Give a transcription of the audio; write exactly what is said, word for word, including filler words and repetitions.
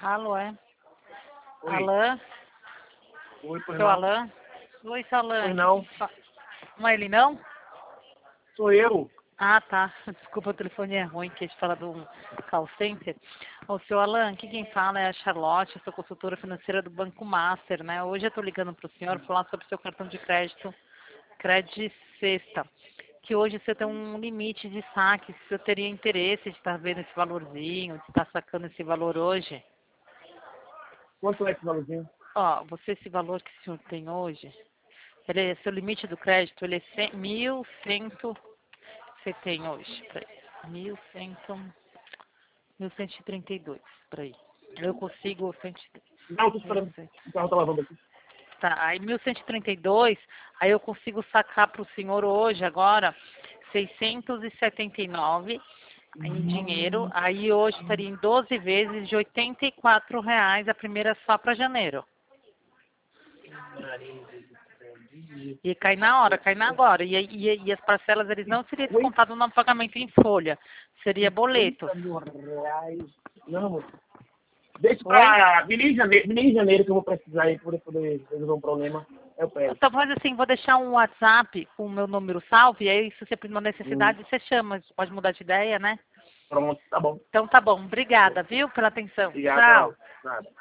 Alô, é? Oi. Alain? Oi, pois Seu não. Alain? Oi, seu Alain. Pois não. Fa- Não é ele, não? Sou eu. Ah, tá. Desculpa, o telefone é ruim, que a gente fala do call center. Ô, seu Alain, aqui quem fala é a Charlotte, eu sou consultora financeira do Banco Master, né? Hoje eu estou ligando para o senhor falar sobre o seu cartão de crédito, Credit Sexta, que hoje você tem um limite de saque, se você teria interesse de estar vendo esse valorzinho, de estar sacando esse valor hoje. Quanto é esse valorzinho? Ó, você, esse valor que o senhor tem hoje, ele é, seu limite do crédito, ele é cem, mil cento, você tem hoje, peraí, mil cem, mil cento e trinta e dois, peraí. Eu consigo, cento, Não, tô esperando. O carro tá lavando aqui. tá, aí mil cento e trinta e dois, aí eu consigo sacar para o senhor hoje, agora, seiscentos e setenta e nove em dinheiro, aí hoje estaria em doze vezes de oitenta e quatro reais, a primeira só para janeiro. E cai na hora, cai na agora. E, e, e as parcelas, eles não seriam descontados no pagamento em folha. Seria boleto. cinquenta mil reais. Não, moço. Deixa Oi? pra mês de janeiro, mês de janeiro que eu vou precisar aí para poder resolver um problema. Eu pego. Então faz assim, vou deixar um WhatsApp com o meu número salvo, e aí se você tem uma necessidade, Hum. você chama. Você pode mudar de ideia, né? Pronto, tá bom. Então tá bom. Obrigada, viu, pela atenção. Obrigado. Tchau. Nada.